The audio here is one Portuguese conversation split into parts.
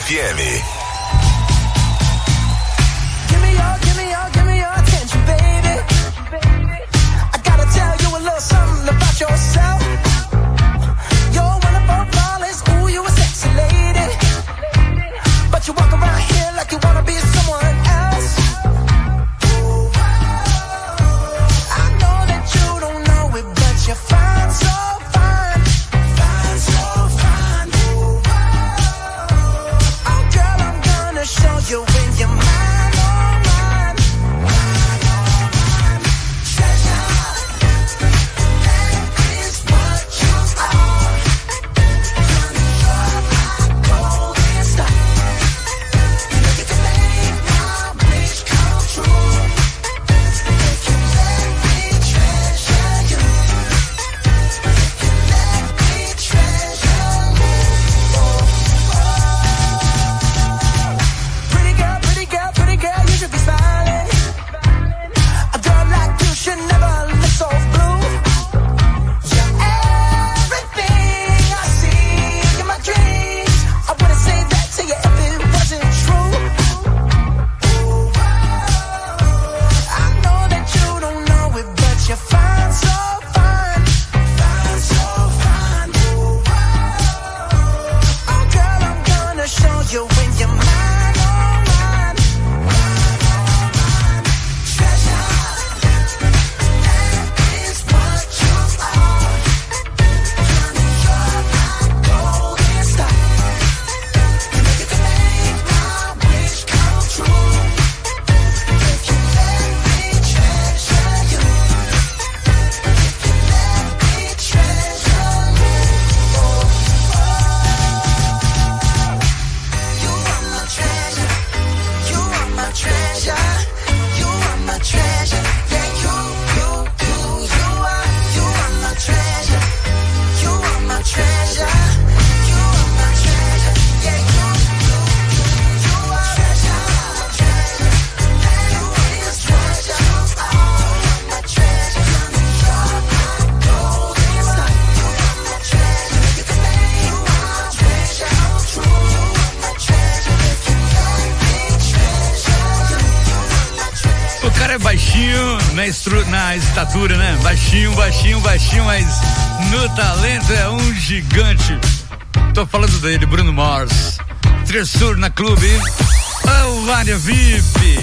FM. Give me your attention, baby. I gotta tell you a little something about yourself. You're wonderful, flawless, ooh, you a sexy lady. But you walk around here like you wanna be someone else. I know that you don't know it, but you're fine, so fine. Fine, so fine. Oh, girl, I'm gonna show you when you're mine. Na estatura, né? Baixinho, mas no talento é um gigante. Tô falando dele, Bruno Mars. Tressur na clube. Oh, área VIP.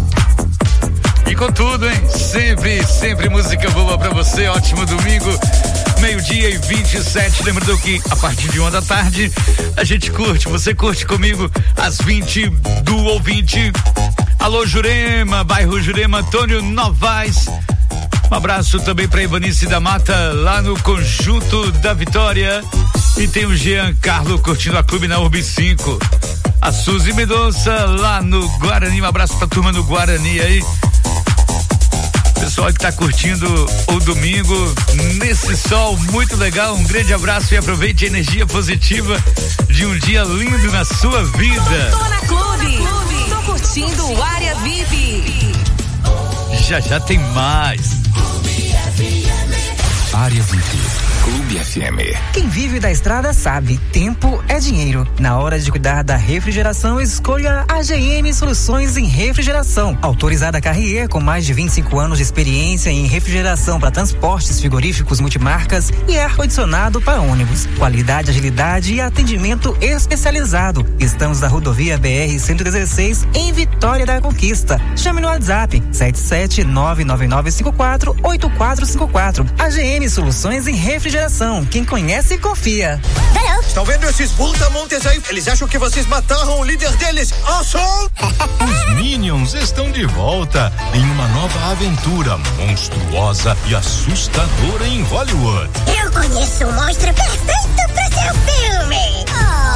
E com tudo, hein? Sempre música boa pra você. Ótimo domingo, 12:27. Lembrando que a partir de 1h a gente curte, você curte comigo às 20 do ouvinte. Alô, Jurema, bairro Jurema, Antônio Novaes. Um abraço também pra Ivanice da Mata, lá no Conjunto da Vitória. E tem o Jean Carlo curtindo a clube na Urb 5. A Suzy Mendonça, lá no Guarani. Um abraço pra turma no Guarani aí. Pessoal que tá curtindo o domingo nesse sol muito legal, um grande abraço e aproveite a energia positiva de um dia lindo na sua vida. Tô na clube. Tô curtindo o Área VIP. Já tem mais. Área VIP, Clube FM. Quem vive da estrada sabe, tempo é dinheiro. Na hora de cuidar da refrigeração, escolha a AGM Soluções em Refrigeração. Autorizada Carrier, com mais de 25 anos de experiência em refrigeração para transportes, frigoríficos, multimarcas e ar-condicionado para ônibus. Qualidade, agilidade e atendimento especializado. Estamos na rodovia BR-116, em Vitória da Conquista. Chame no WhatsApp 77999548454. AGM Soluções em Refrigeração. Quem conhece, confia. Estão vendo esses brutamontes aí? Eles acham que vocês mataram o líder deles. Os Minions estão de volta em uma nova aventura monstruosa e assustadora em Hollywood. Eu conheço um monstro perfeito para seu filme.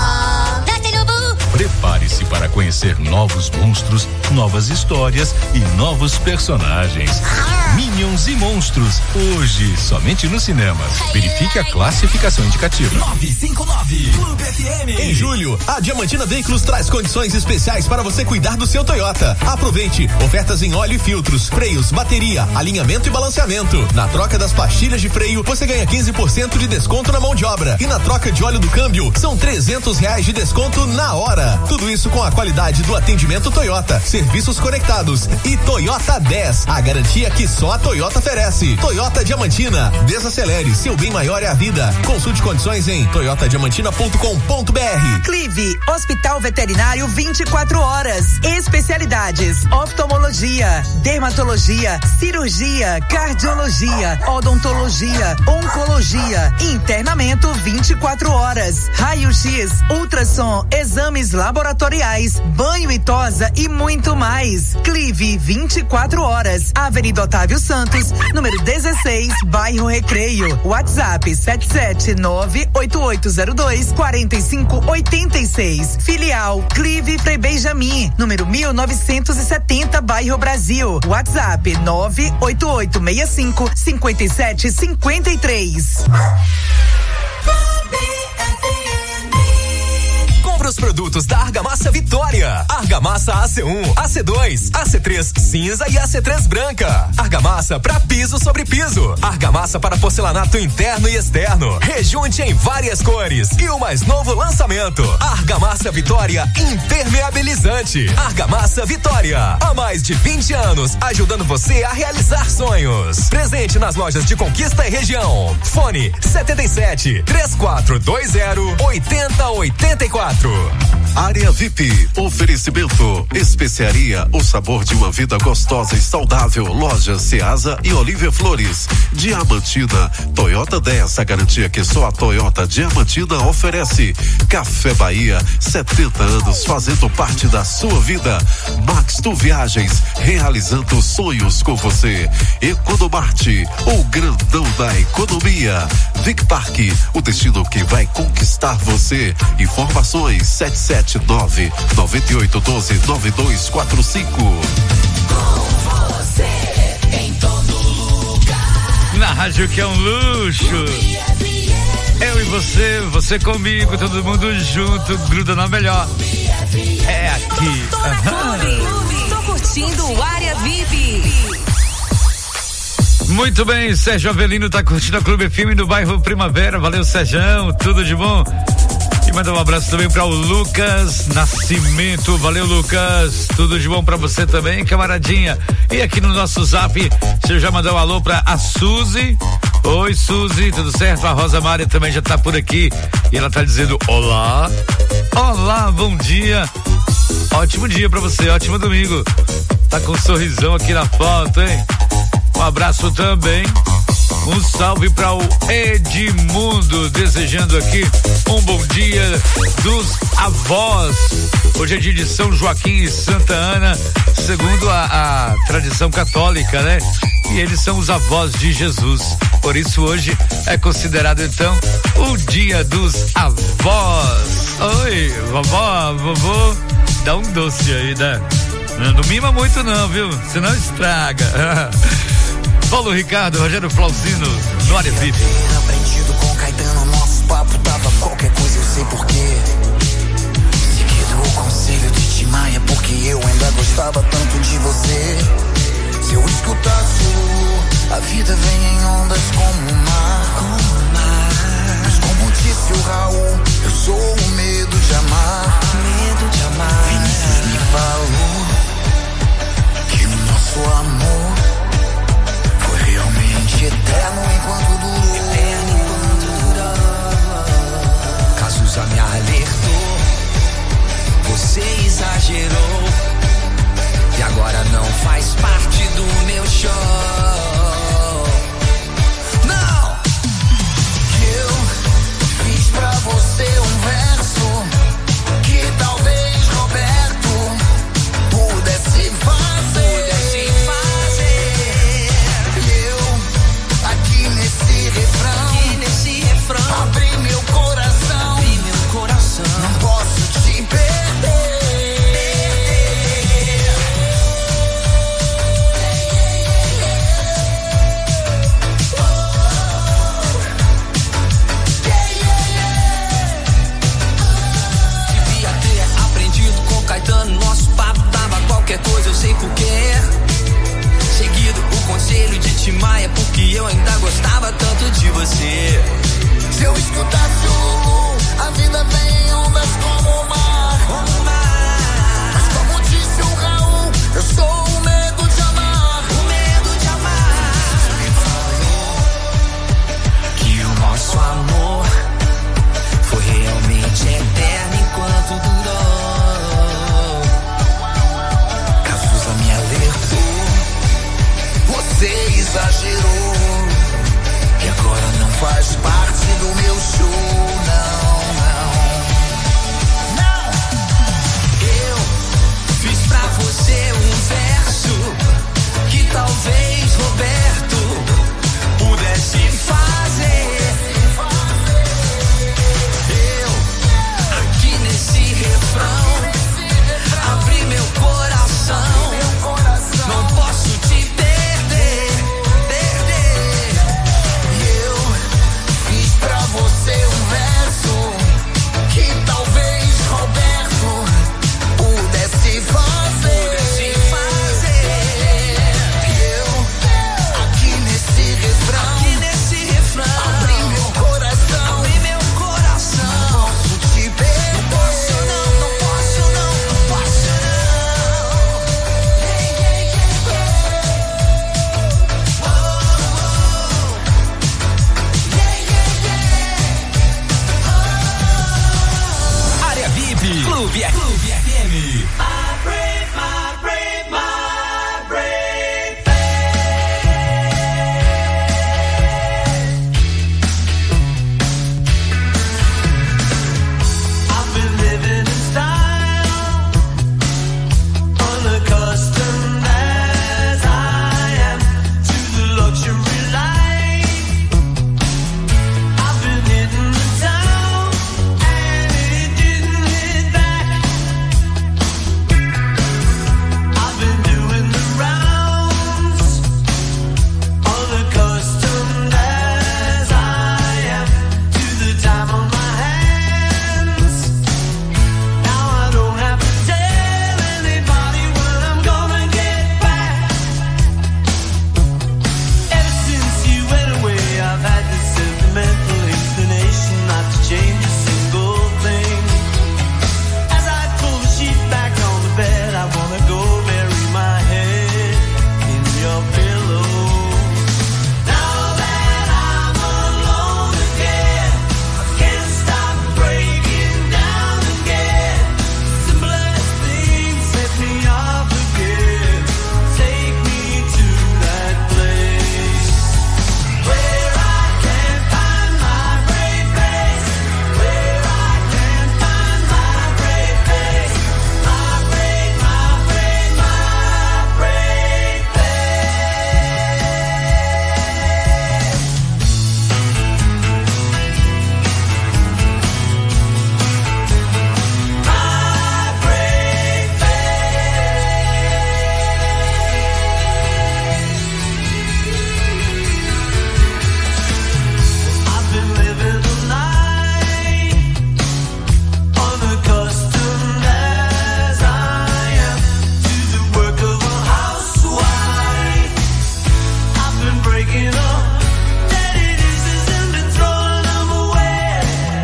Prepare-se para conhecer novos monstros, novas histórias e novos personagens. Minions e Monstros, hoje somente nos cinemas. Verifique a classificação indicativa. 959 Clube FM. Em julho, a Diamantina Veículos traz condições especiais para você cuidar do seu Toyota. Aproveite ofertas em óleo e filtros, freios, bateria, alinhamento e balanceamento. Na troca das pastilhas de freio, você ganha 15% de desconto na mão de obra. E na troca de óleo do câmbio, são R$300 de desconto na hora. Tudo isso com a qualidade do atendimento Toyota, serviços conectados e Toyota 10, a garantia que só a Toyota oferece. Toyota Diamantina, desacelere, seu bem maior é a vida. Consulte condições em toyotadiamantina.com.br. Clive, Hospital Veterinário 24 horas. Especialidades: oftalmologia, dermatologia, cirurgia, cardiologia, odontologia, oncologia, internamento 24 horas, raio-x, ultrassom, exames laboratoriais, banho e tosa e muito mais. Clive 24 horas, Avenida Otávio Santos, número 16, bairro Recreio. WhatsApp 77988024586. Filial Clive Frei Benjamin, número 1970, bairro Brasil. WhatsApp 988655753. Os produtos da Argamassa Vitória. Argamassa AC1, AC2, AC3 cinza e AC3 branca. Argamassa para piso sobre piso. Argamassa para porcelanato interno e externo. Rejunte em várias cores. E o mais novo lançamento: Argamassa Vitória impermeabilizante. Argamassa Vitória, há mais de 20 anos ajudando você a realizar sonhos. Presente nas lojas de Conquista e região. Fone 77-3420-8084. Área VIP, oferecimento, especiaria, o sabor de uma vida gostosa e saudável. Loja Ceasa e Olívia Flores. Diamantina, Toyota 10, a garantia que só a Toyota Diamantina oferece. Café Bahia, 70 anos fazendo parte da sua vida. Max Tu Viagens, realizando sonhos com você. Economarte, o grandão da economia. Vic Park, o destino que vai conquistar você. Informações 779-9812-9245. Com você em todo lugar. Na rádio que é um luxo. Eu e você comigo, todo mundo junto, gruda na melhor. É aqui. Tô na Clube. Tô curtindo o Área VIP. Muito bem, Sérgio Avelino tá curtindo a Clube FM do bairro Primavera. Valeu, Sérgio, tudo de bom. E mandar um abraço também para o Lucas Nascimento. Valeu, Lucas. Tudo de bom para você também, camaradinha. E aqui no nosso zap, você já mandou um alô para a Suzy. Oi, Suzy, tudo certo? A Rosa Mária também já tá por aqui. E ela tá dizendo olá. Olá, bom dia. Ótimo dia para você, ótimo domingo. Tá com um sorrisão aqui na foto, hein? Um abraço também. Um salve para o Edmundo, desejando aqui um bom dia dos avós. Hoje é dia de São Joaquim e Santa Ana, segundo a tradição católica, né? E eles são os avós de Jesus. Por isso hoje é considerado então o dia dos avós. Oi, vovó, vovô, dá um doce aí, né? Não mima muito não, viu? Senão estraga. Paulo Ricardo, Rogério Flauzino, no Área VIP. Aprendido com Caetano, nosso papo tava qualquer coisa, eu sei porquê. Seguido o conselho de Tim Maia, porque eu ainda gostava tanto de você. Se eu escutasse a vida vem em ondas como o mar. Mas como disse o Raul, eu sou o medo de amar. Vinícius me falou que o nosso amor eterno enquanto durou. Cazuza me alertou, você exagerou e agora não faz parte do meu show. Não, eu fiz pra você um verso que talvez Roberto pudesse fazer. Abri meu coração, não posso te perder. exagerou. E agora não faz parte do meu show, não, não. Não! Eu fiz pra você um verso que talvez Roberto pudesse fazer. Eu, aqui nesse refrão, abri meu coração. Não posso te perder, perder. E eu fiz pra você um verso que talvez Roberto pudesse fazer. E eu, aqui nesse refrão, abri meu coração. Não posso te perder. Não posso não, não posso não, não posso Área VIP, Clube FM. I've been living in style, unaccustomed as I am to the luxury life. I've been hitting the town and it didn't hit back. I've been doing the rounds, unaccustomed as I am to the time on my hands. Now I don't have to tell anybody when I'm gonna get back. Ever since you went away, I've had this sentimental inclination not to change a single thing. As I pull the sheet back on the bed, I wanna go bury my head in your pillow. Now that I'm alone again, I can't stop breaking down again. Simplest things set me off again. Take me to that place where I can find my brave face. Where I can find my brave face. My brave, my brave, my brave face. My brave I've been living a life, unaccustomed as I am to the work of a housewife. I've been breaking up daddy dishes and been throwing them away.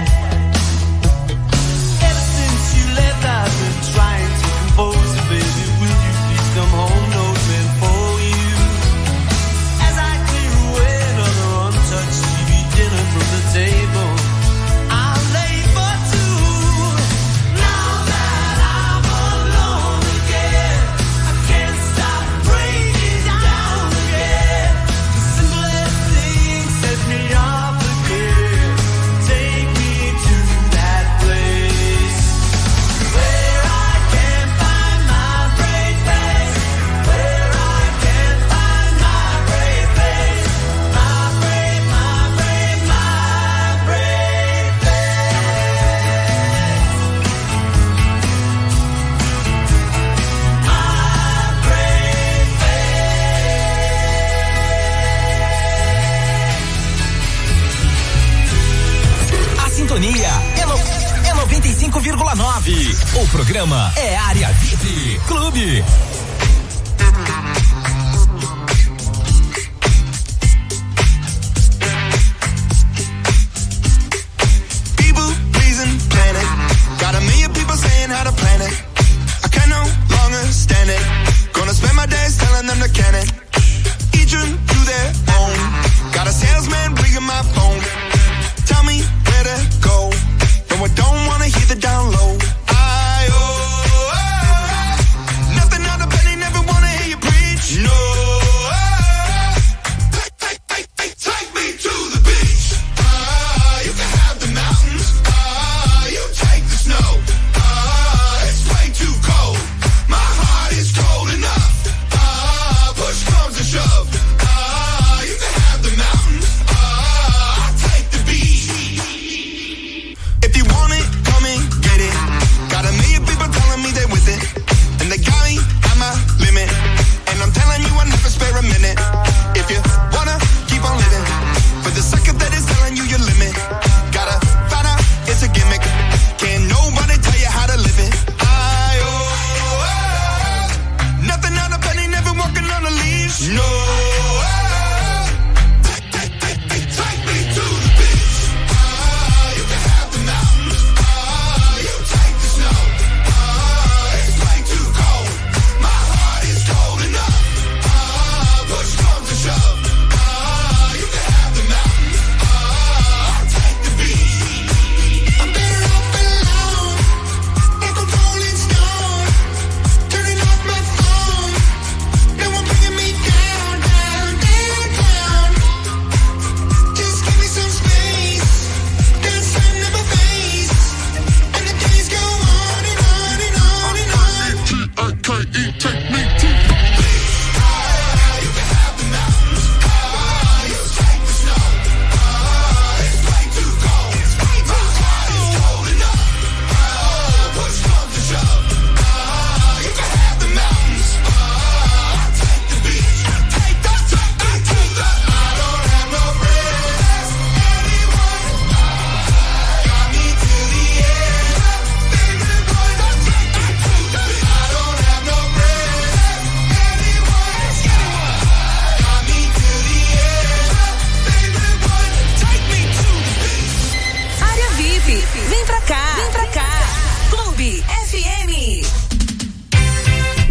Ever since you left, I've been trying to compose it, baby. Will you please come home? Note meant for you. As I clear away another untouched TV dinner from the table, I'm late for two. Now that I'm alone again, I can't stop breaking down again. The simplest things set me off again. Take me to that place where I can find my brave face. Where I can find my brave face. My brave, my brave, my brave A sintonia é 95,9. O programa é Área VIP, Clube. People pleasing planet. Got a million people saying how to plan it. I can no longer stand it. Gonna spend my days telling them to can it. Each one to their own. Got a salesman ringing my phone. Tell me where to go. No, I don't wanna hear the down low. Nothing out of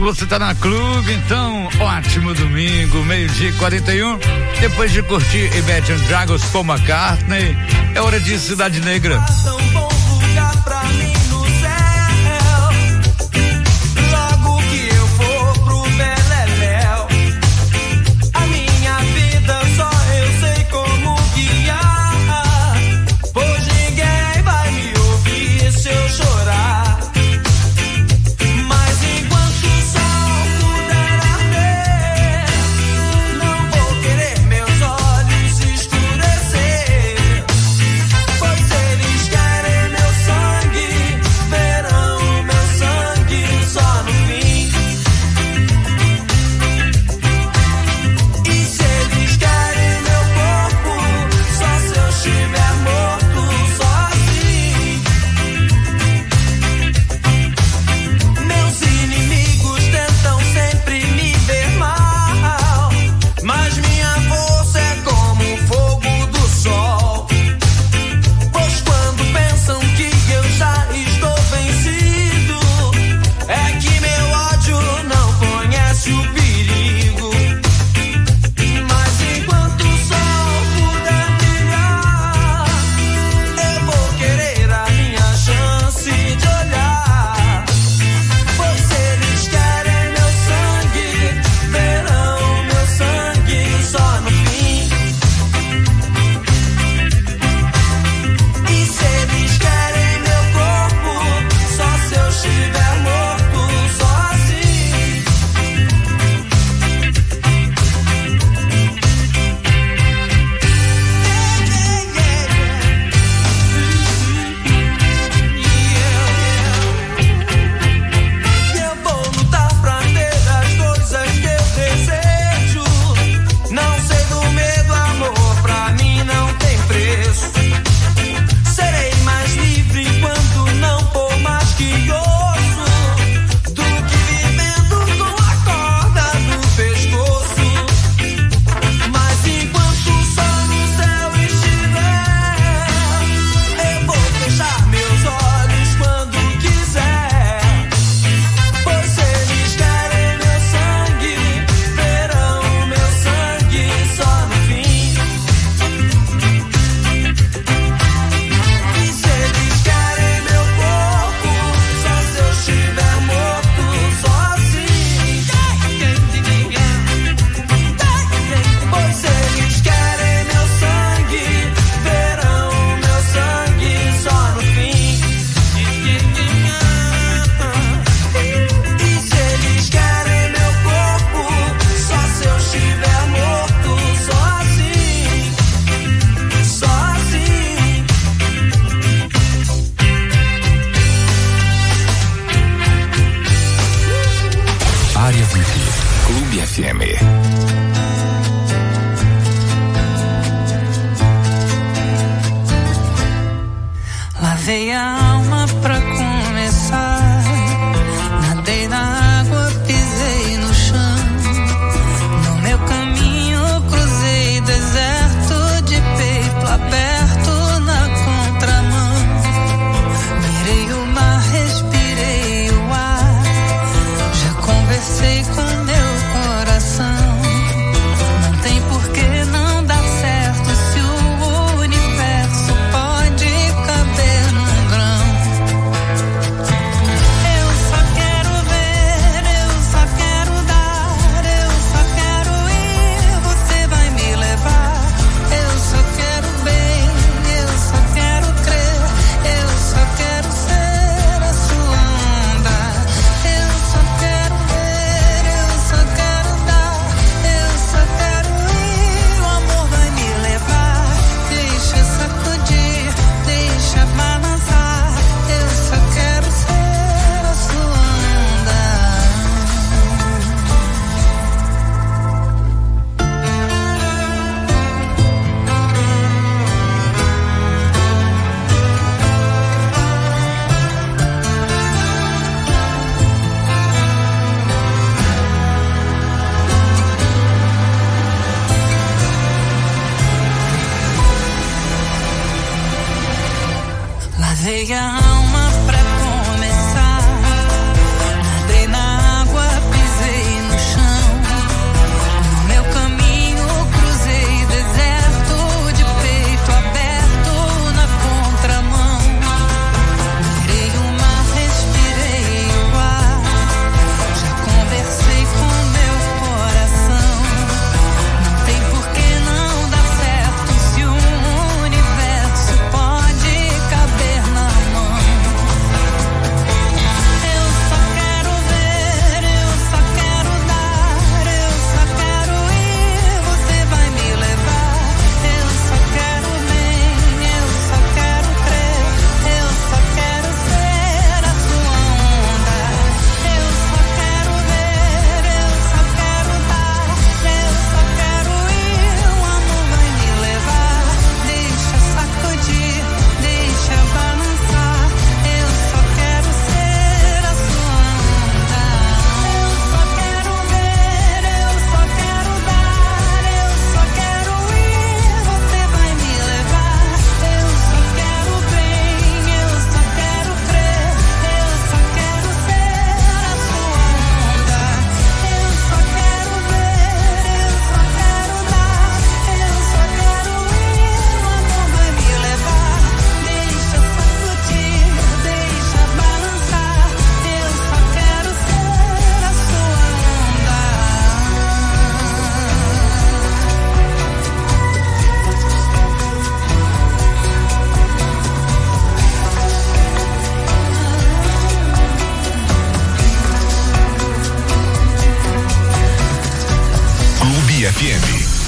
Você tá na clube, então ótimo domingo, 12:41. Depois de curtir Imagine Dragons com McCartney, é hora de Cidade Negra. Tão bom lugar pra mim no céu. Logo que eu for pro Beleléu, a minha vida só eu sei como guiar, pois ninguém vai me ouvir se eu chorar. Pois eles querem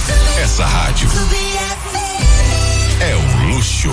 Essa rádio é um luxo.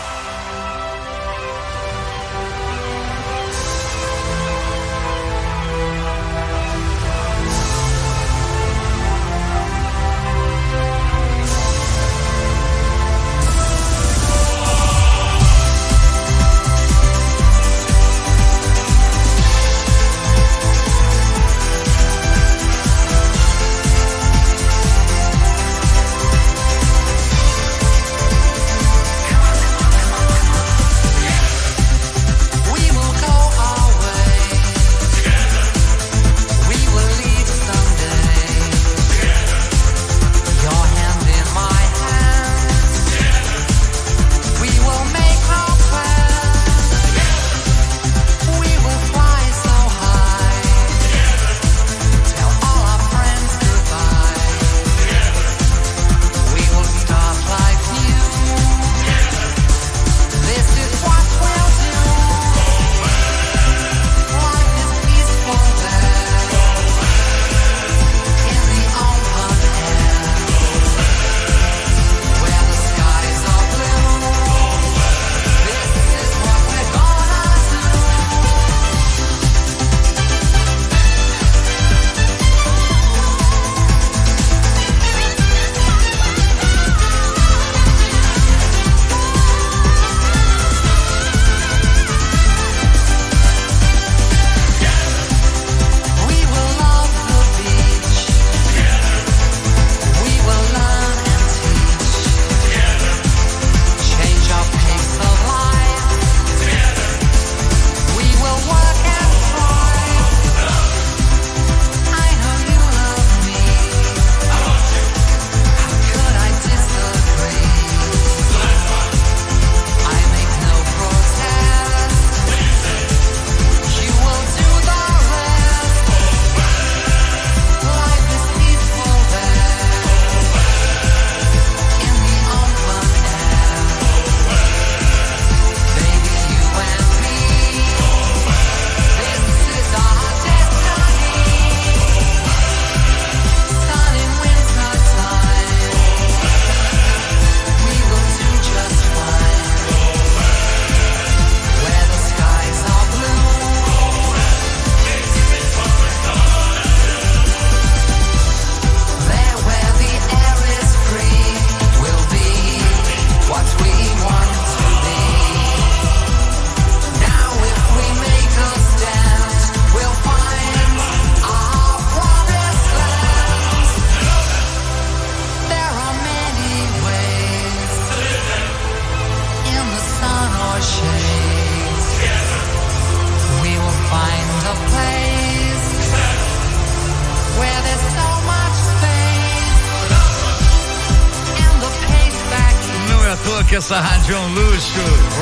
Que essa rádio é um luxo.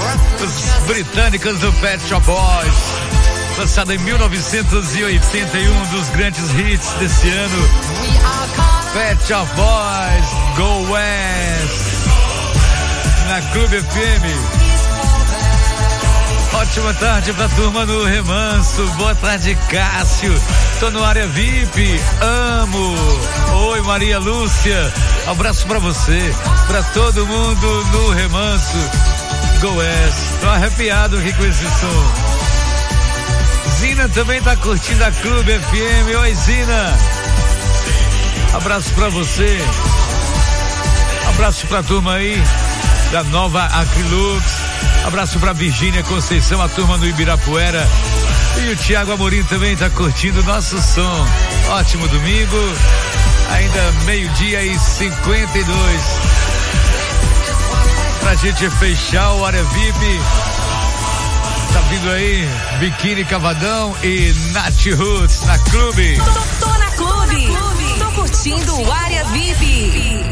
Os britânicos do Pet Shop Boys, lançado em 1981, dos grandes hits desse ano. Pet Shop Boys, Go West, na Clube FM. Ótima tarde pra turma no Remanso. Boa tarde, Cássio. Tô no área VIP. Amo. Oi, Maria Lúcia. Abraço pra você, pra todo mundo no Remanso. Go West. Tô arrepiado aqui com esse som. Zina também tá curtindo a Clube FM. Oi, Zina. Abraço pra você. Abraço pra turma aí da nova Acrilux. Abraço pra Virgínia Conceição, a turma do Ibirapuera. E o Tiago Amorim também tá curtindo o nosso som. Ótimo domingo. Ainda 12:52. Pra gente fechar o área VIP. Tá vindo aí Biquíni Cavadão e Nath Roots na Clube. Tô na Clube. Tô curtindo o área VIP.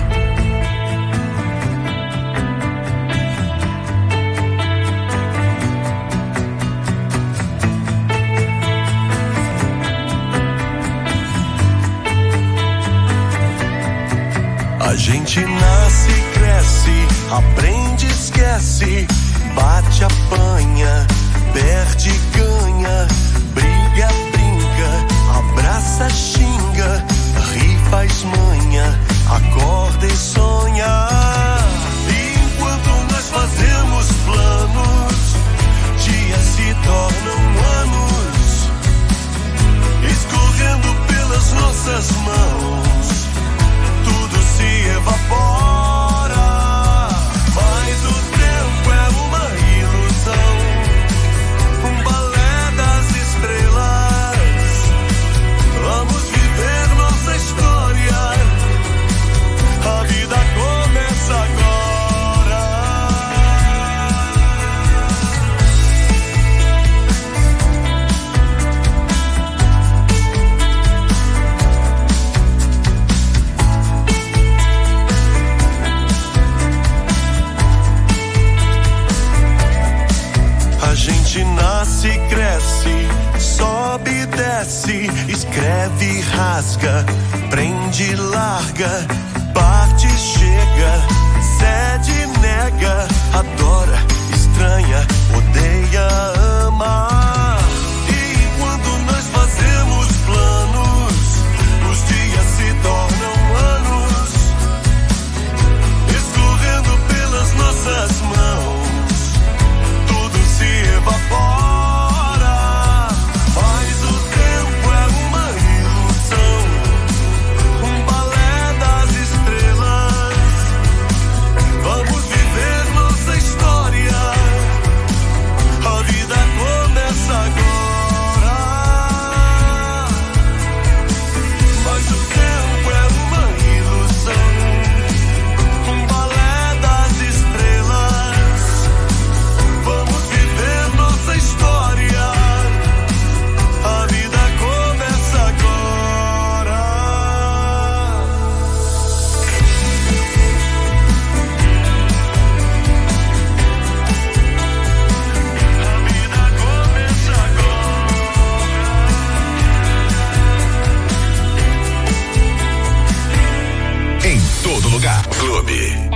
A gente nasce, cresce, aprende, esquece, bate, apanha, perde, ganha, briga, brinca, abraça, xinga, ri, faz manha, acorda nasce, cresce, sobe e desce, escreve, rasga, prende, larga, parte, chega, cede, nega, adora, estranha, odeia, ama. E quando nós fazemos planos, os dias se tornam anos, escorrendo pelas nossas mãos, tudo se evapora. Mas o tempo é uma ilusão, um balé das estrelas. Vamos viver nossa história, a vida começa agora. Mas o tempo é uma ilusão, um balé das estrelas. Vamos viver nossa história, a vida começa agora. A vida começa agora. Em todo lugar. Clube.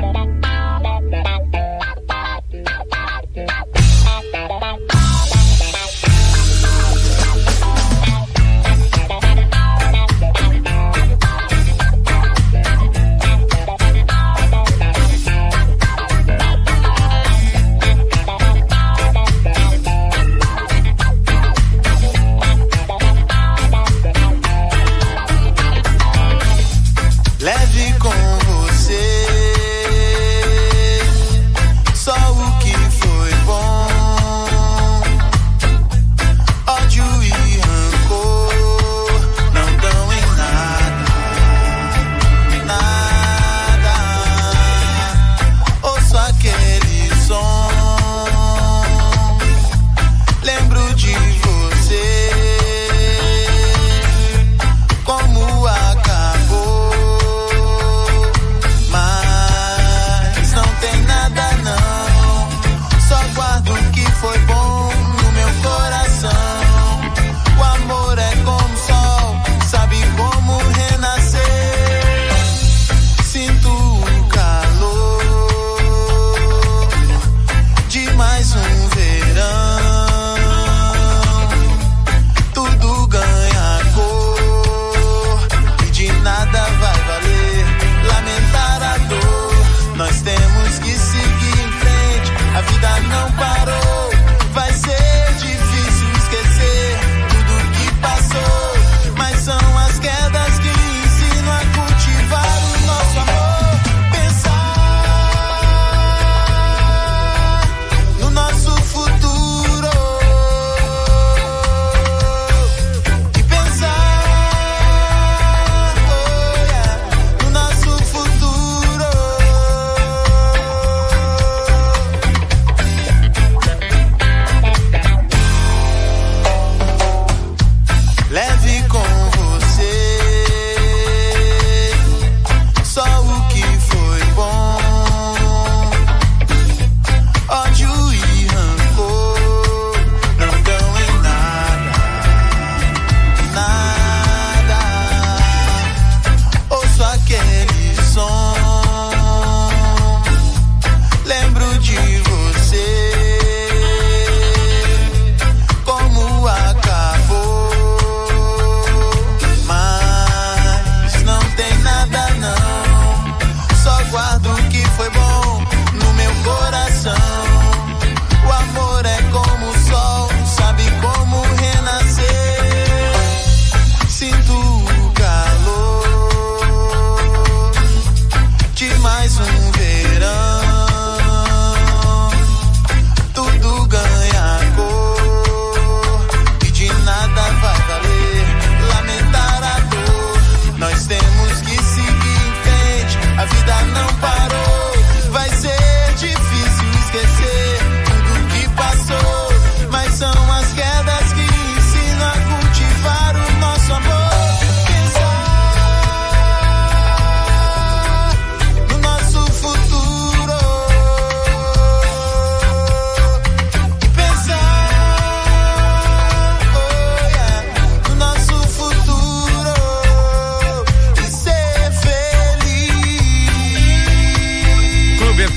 Leve com você só o que foi bom. Ódio e rancor não dão em nada, nada. Ouço aquele som, lembro de você, como acabou.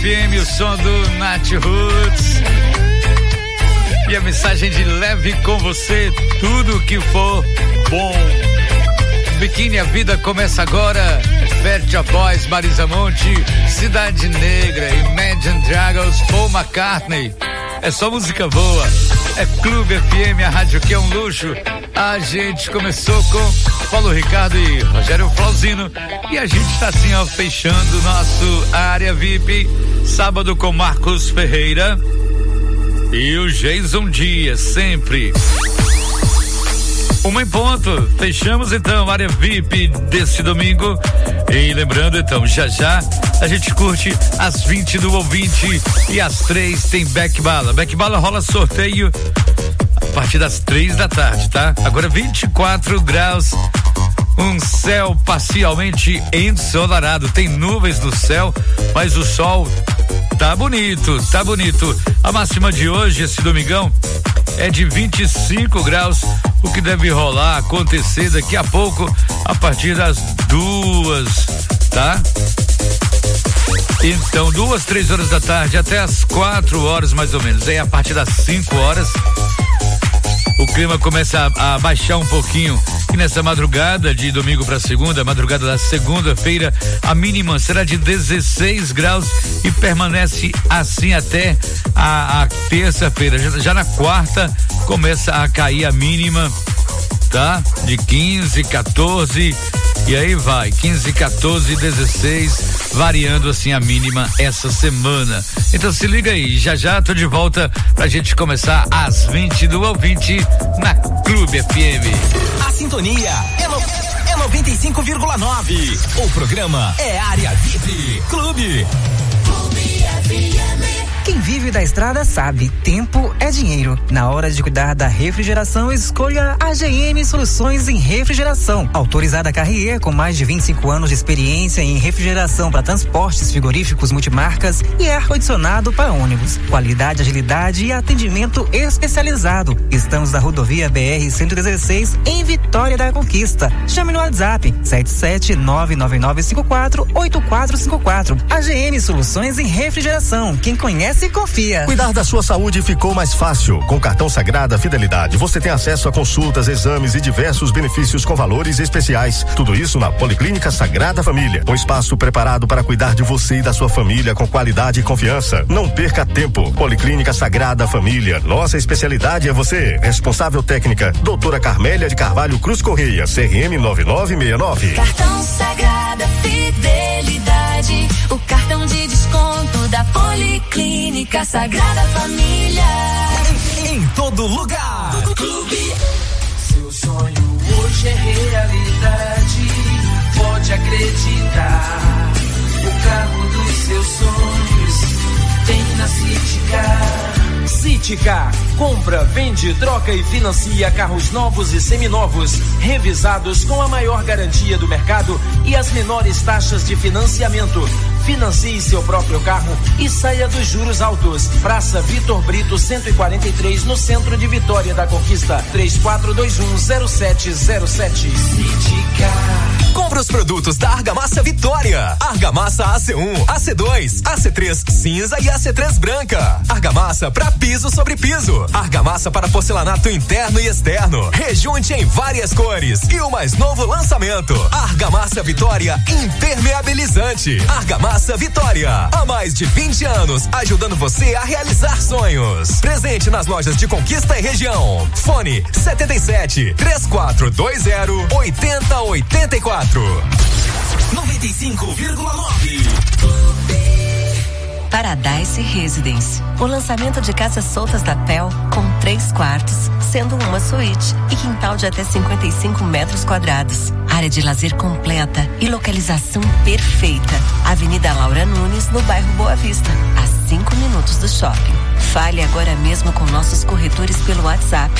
FM, o som do Nat Roots. E a mensagem de leve com você, tudo que for bom. Biquíni, a vida começa agora. Vertia Boys, Marisa Monte, Cidade Negra, Imagine Dragons, Paul McCartney. É só música boa. É Clube FM, a rádio que é um luxo. A gente começou com Paulo Ricardo e Rogério Flauzino. E a gente tá assim, ó, fechando nosso Área VIP. Sábado com Marcos Ferreira e o Jason Dias, sempre. 1 em ponto. Fechamos então a Área VIP desse domingo. E lembrando então, já a gente curte às 20 do ouvinte e às 3 tem Back Bala. Back Bala rola sorteio a partir das 3 da tarde, tá? Agora 24 graus, um céu parcialmente ensolarado, tem nuvens no céu, mas o sol tá bonito, tá bonito. A máxima de hoje, esse domingão, é de 25 graus, o que deve rolar, acontecer daqui a pouco, a partir das 2, tá? Então, 2, 3 horas da tarde até as 4 horas mais ou menos. Aí a partir das 5 horas o clima começa a baixar um pouquinho. E nessa madrugada de domingo para segunda, madrugada da segunda-feira, a mínima será de 16 graus e permanece assim até a terça-feira. Já na quarta começa a cair a mínima, tá? De 15, 14 e aí vai, 15, 14, 16, variando assim a mínima essa semana. Então se liga aí, já tô de volta pra gente começar às 20 do ouvinte na Clube FM. A sintonia é 95,9. O programa é Área VIP Clube. Clube FM. Quem vive da estrada sabe, tempo é dinheiro. Na hora de cuidar da refrigeração, escolha a AGM Soluções em Refrigeração. Autorizada Carrier, com mais de 25 anos de experiência em refrigeração para transportes frigoríficos multimarcas e ar-condicionado para ônibus. Qualidade, agilidade e atendimento especializado. Estamos na rodovia BR-116, em Vitória da Conquista. Chame no WhatsApp 77-99954-8454. AGM Soluções em Refrigeração. Quem conhece, confia. Cuidar da sua saúde ficou mais fácil. Com o cartão Sagrada Fidelidade, você tem acesso a consultas, exames e diversos benefícios com valores especiais. Tudo isso na Policlínica Sagrada Família. Um espaço preparado para cuidar de você e da sua família com qualidade e confiança. Não perca tempo. Policlínica Sagrada Família. Nossa especialidade é você. Responsável técnica, doutora Carmélia de Carvalho Cruz Correia, CRM 9969. Cartão Sagrada Fidelidade, o cartão de desconto da Policlínica Sagrada Família. Em todo lugar. Clube. Seu sonho hoje é realidade. Pode acreditar. O carro dos seus sonhos tem na Citicar. Citicar, compra, vende, troca e financia carros novos e seminovos, revisados com a maior garantia do mercado e as menores taxas de financiamento. Financie seu próprio carro e saia dos juros altos. Praça Vitor Brito 143, no centro de Vitória da Conquista. 34210707. Citicar. Compre os produtos da Argamassa Vitória. Argamassa AC1, AC2, AC3 cinza e AC3 branca. Argamassa para piso sobre piso. Argamassa para porcelanato interno e externo. Rejunte em várias cores. E o mais novo lançamento: Argamassa Vitória impermeabilizante. Argamassa Vitória, há mais de 20 anos, ajudando você a realizar sonhos. Presente nas lojas de Conquista e região. Fone 77 3420 8084. 95,9. Paradise Residence, o lançamento de casas soltas da PEL com 3 quartos, sendo uma suíte e quintal de até 55 metros quadrados. Área de lazer completa e localização perfeita. Avenida Laura Nunes, no bairro Boa Vista, a 5 minutos do shopping. Fale agora mesmo com nossos corretores pelo WhatsApp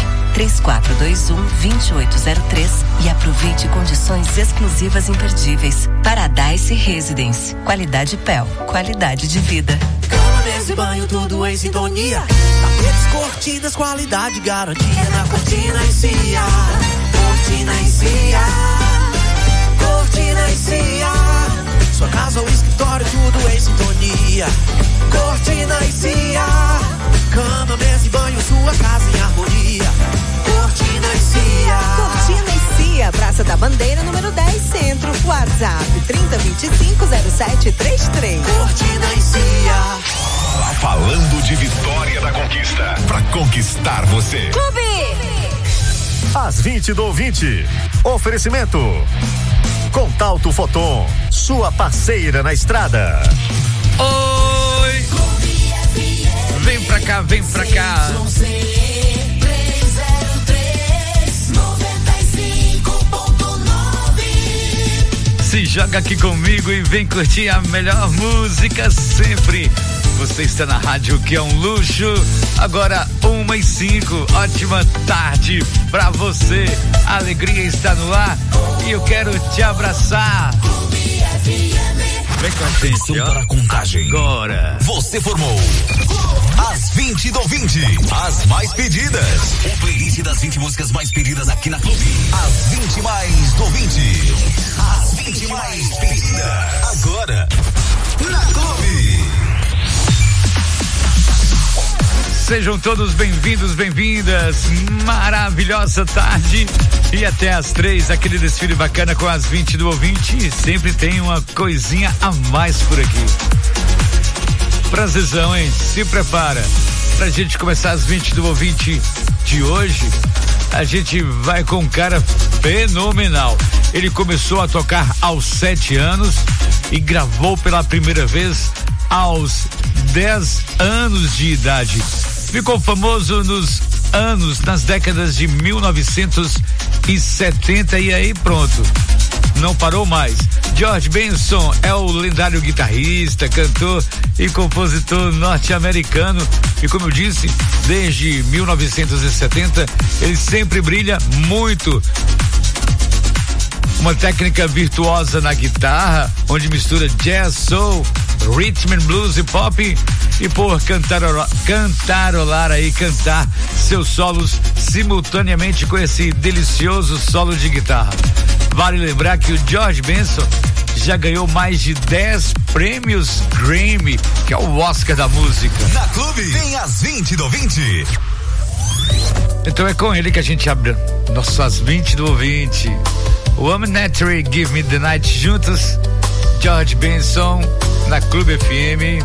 3421-2803 e aproveite condições exclusivas imperdíveis. Paradise Residence, qualidade PEL, qualidade de vida. Cama, mesa e banho, tudo em sintonia. Tapetes, cortinas, qualidade, garantia na Cortina e Cia. Cortina e Cia. Cortina e Cia. sua casa ou escritório, tudo em sintonia. Cortina e Cia, cama, mesa e banho, sua casa em harmonia. Cortina e Cia. Cortina e Cia, Praça da Bandeira, número 10, Centro. WhatsApp 3025-0733. Cortina e Cia. Falando de Vitória da Conquista, pra conquistar você. Clube. Às 20h20. Oferecimento. Contalto Foton, sua parceira na estrada. Oi. Vem pra cá, vem pra cá. Se joga aqui comigo e vem curtir a melhor música sempre. Você está na rádio, que é um luxo. Agora 1h05, ótima tarde pra você. A alegria está no ar e eu quero te abraçar. Vem com a gente, ó. Para a contagem. Agora. Você formou as 20 do 20. As mais pedidas. O playlist das 20 músicas mais pedidas aqui na Clube. As 20 mais do 20. As 20 mais pedidas. Agora, na Clube. Sejam todos bem-vindos, bem-vindas. Maravilhosa tarde. E até às 3, aquele desfile bacana com as 20 do ouvinte. Sempre tem uma coisinha a mais por aqui. Prazerzão, hein? Se prepara. Pra gente começar as 20 do ouvinte de hoje, a gente vai com um cara fenomenal. Ele começou a tocar aos 7 anos e gravou pela primeira vez aos 10 anos de idade. Ficou famoso nas décadas de 1970 e aí pronto, não parou mais. George Benson é o lendário guitarrista, cantor e compositor norte-americano e, como eu disse, desde 1970 ele sempre brilha muito. Uma técnica virtuosa na guitarra, onde mistura jazz, soul, rhythm and blues e pop, e por cantar seus solos simultaneamente com esse delicioso solo de guitarra. Vale lembrar que o George Benson já ganhou mais de 10 prêmios Grammy, que é o Oscar da música. Na Clube tem as 20 do 20. Então é com ele que a gente abre nossas 20 do ouvinte. Woman Naturally Give Me the Night juntos, George Benson na Clube FM.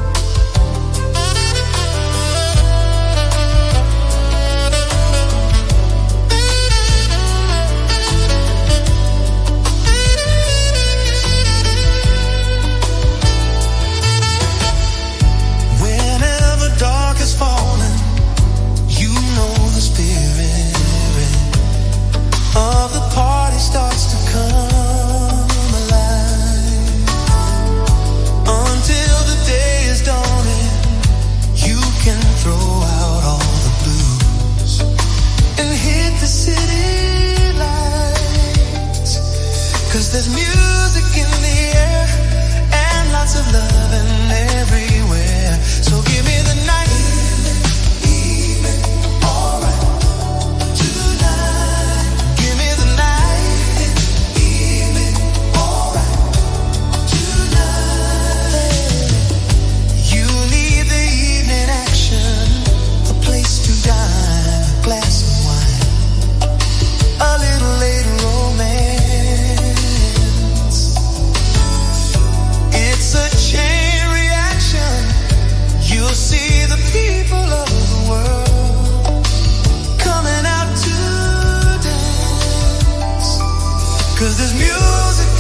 There's music in the air and lots of loving everywhere. So give me the night. Alright. Tonight. Give me the night. Alright. Tonight. You need the evening action, a place to dine, a glass of wine, a little late romance. You'll see the people of the world coming out to dance, 'cause there's music